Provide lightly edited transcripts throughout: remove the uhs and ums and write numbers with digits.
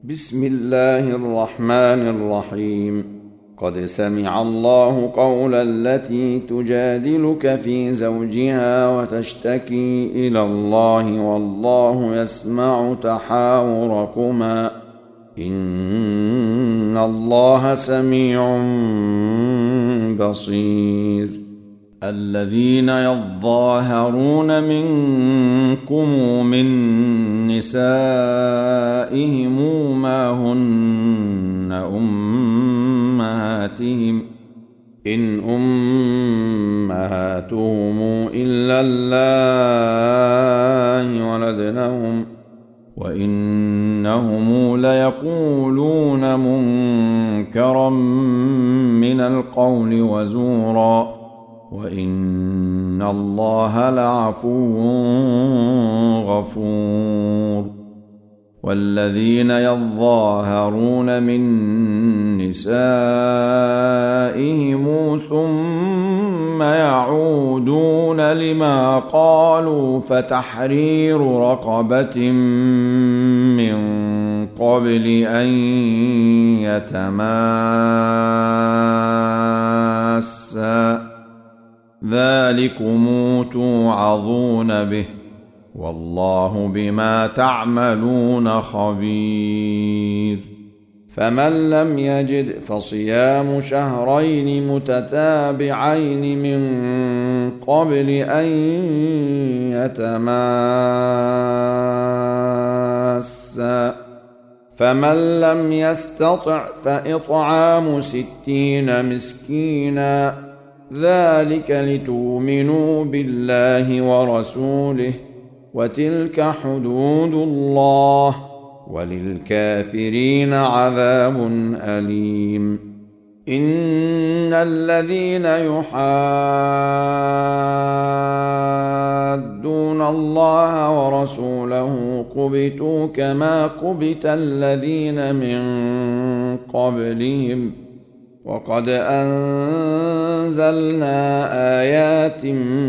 بسم الله الرحمن الرحيم. قد سمع الله قول التي تجادلك في زوجها وتشتكي إلى الله والله يسمع تحاوركما إن الله سميع بصير. الذين يظاهرون منكم من نسائهم ما هن أمهاتهم إن أمهاتهم إلا الله ولدنهم وإنهم ليقولون منكرا من القول وزورا وإن الله لعفو غفور. والذين يظاهرون من نسائهم ثم يعودون لما قالوا فتحرير رقبة من قبل أن يتماسا ذلكم توعظون به والله بما تعملون خبير. فمن لم يجد فصيام شهرين متتابعين من قبل أن يتماسا فمن لم يستطع فإطعام 60 مسكينا ذلك لتؤمنوا بالله ورسوله وتلك حدود الله وللكافرين عذاب أليم. إن الذين يحادون الله ورسوله كبتوا كما كبت الذين من قبلهم وقد أنزلنا آيات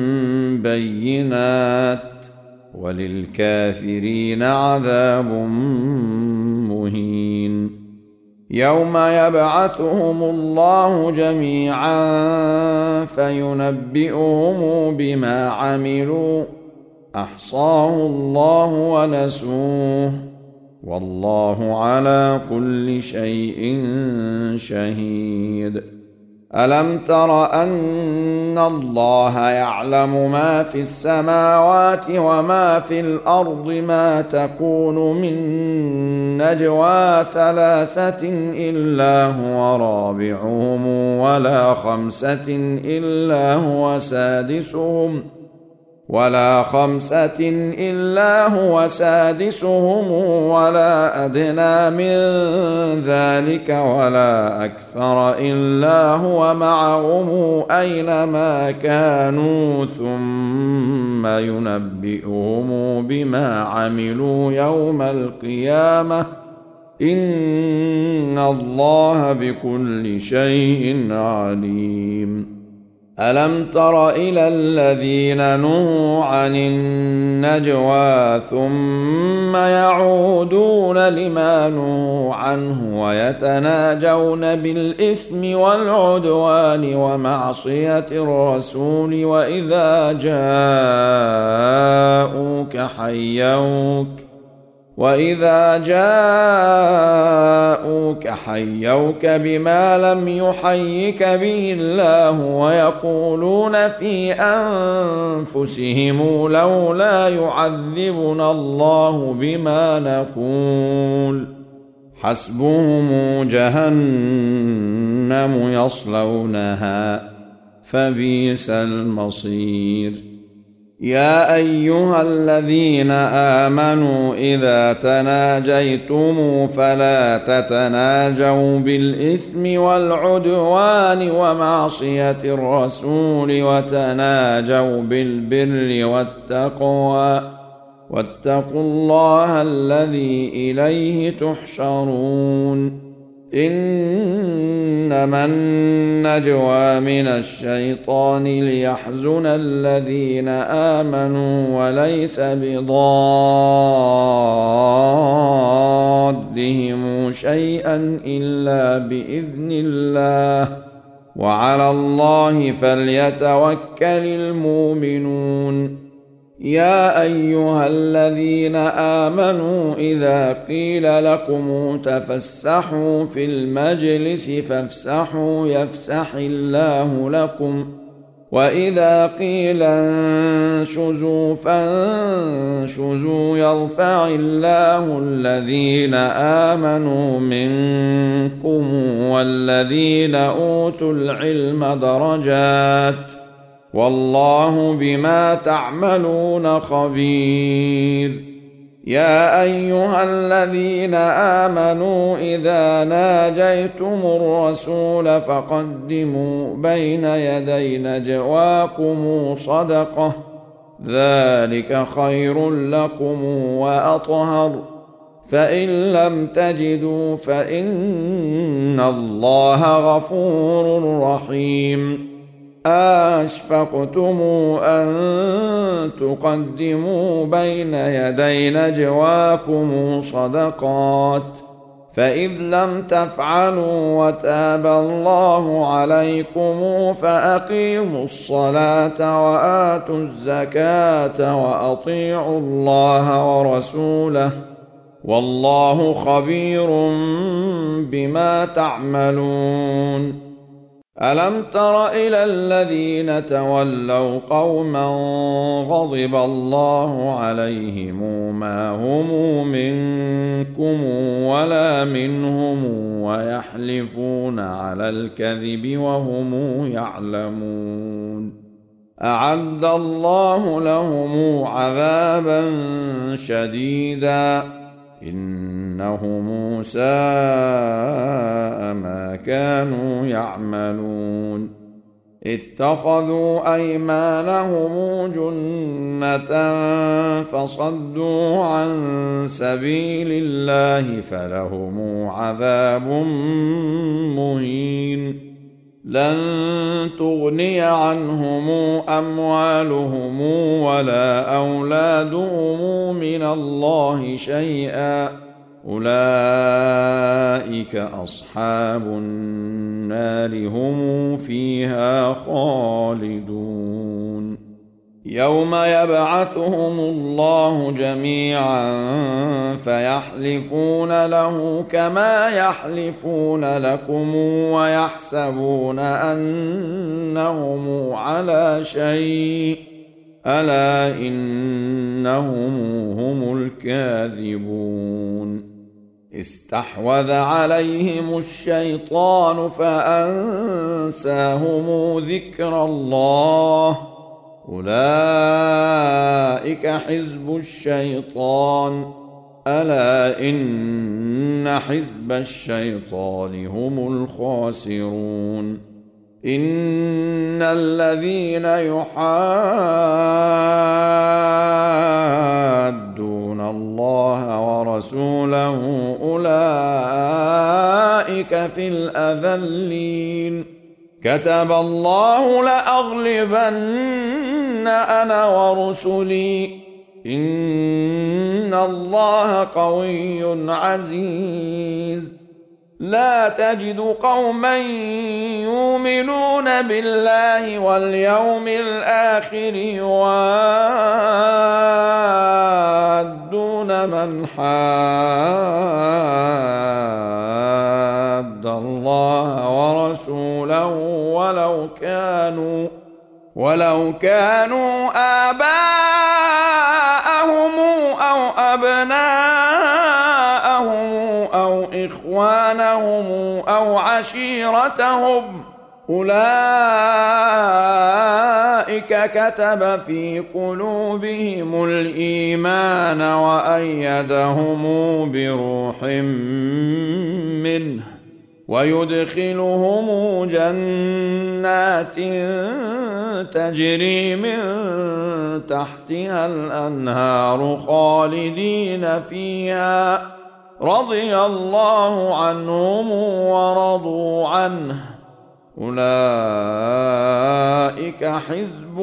بينات وللكافرين عذاب مهين. يوم يبعثهم الله جميعا فينبئهم بما عملوا أحصاه الله ونسوه والله على كل شيء شهيد. ألم تر أن الله يعلم ما في السماوات وما في الأرض ما تكون من نجوى 3 إلا هو رابعهم ولا 5 إلا هو سادسهم ولا أدنى من ذلك ولا أكثر إلا هو معهم أينما كانوا ثم ينبئهم بما عملوا يوم القيامة إن الله بكل شيء عليم. ألم تر إلى الذين نهوا عن النجوى ثم يعودون لما نهوا عنه ويتناجون بالإثم والعدوان ومعصية الرسول وإذا جاءوك حيوك بما لم يحيك به الله ويقولون في أنفسهم لولا يعذبنا الله بما نقول حسبهم جهنم يصلونها فبئس المصير. يا أيها الذين آمنوا إذا تناجيتم فلا تتناجوا بالإثم والعدوان ومعصية الرسول وتناجوا بالبر والتقوى واتقوا الله الذي إليه تحشرون. إنما النجوى من الشيطان ليحزن الذين آمنوا وليس بضادهم شيئا إلا بإذن الله وعلى الله فليتوكل المؤمنون. يا أيها الذين آمنوا إذا قيل لكم تفسحوا في المجلس فافسحوا يفسح الله لكم وإذا قيل انشزوا فانشزوا يرفع الله الذين آمنوا منكم والذين أوتوا العلم درجات والله بما تعملون خبير. يا أيها الذين آمنوا إذا ناجيتم الرسول فقدموا بين يدي نجواكم صدقة ذلك خير لكم وأطهر فإن لم تجدوا فإن الله غفور رحيم. أشفقتم أن تقدموا بين يدي نجواكم صدقات فإذ لم تفعلوا وتاب الله عليكم فأقيموا الصلاة وآتوا الزكاة وأطيعوا الله ورسوله والله خبير بما تعملون. ألم تر إلى الذين تولوا قوما غضب الله عليهم ما هم منكم ولا منهم ويحلفون على الكذب وهم يعلمون أعد الله لهم عذابا شديدا إنهم ساء ما كانوا يعملون. اتخذوا أيمانهم جنة فصدوا عن سبيل الله فلهم عذاب مهين. لن تغني عنهم أموالهم ولا أولادهم من الله شيئا أولئك أصحاب النار هم فيها خالدون. يوم يبعثهم الله جميعا فيحلفون له كما يحلفون لكم ويحسبون أنهم على شيء ألا إنهم هم الكاذبون. استحوذ عليهم الشيطان فأنساهم ذكر الله أولئك حزب الشيطان ألا إن حزب الشيطان هم الخاسرون. إن الذين يحادون الله ورسوله أولئك في الأذلين. كتب الله لأغلبن أنا ورسلي إن الله قوي عزيز. لا تجد قوما يؤمنون بالله واليوم الآخر يوادون من حاد الله ورسوله ولو كانوا آباءهم أو أبناءهم أو إخوانهم أو عشيرتهم أولئك كتب في قلوبهم الإيمان وأيدهم بروح منه ويدخلهم جنات تجري من تحتها الأنهار خالدين فيها رضي الله عنهم ورضوا عنه أولئك حزب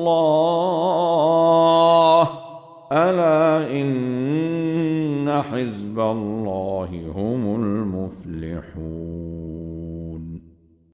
الله ألا إن حزب الله هم المفلحون.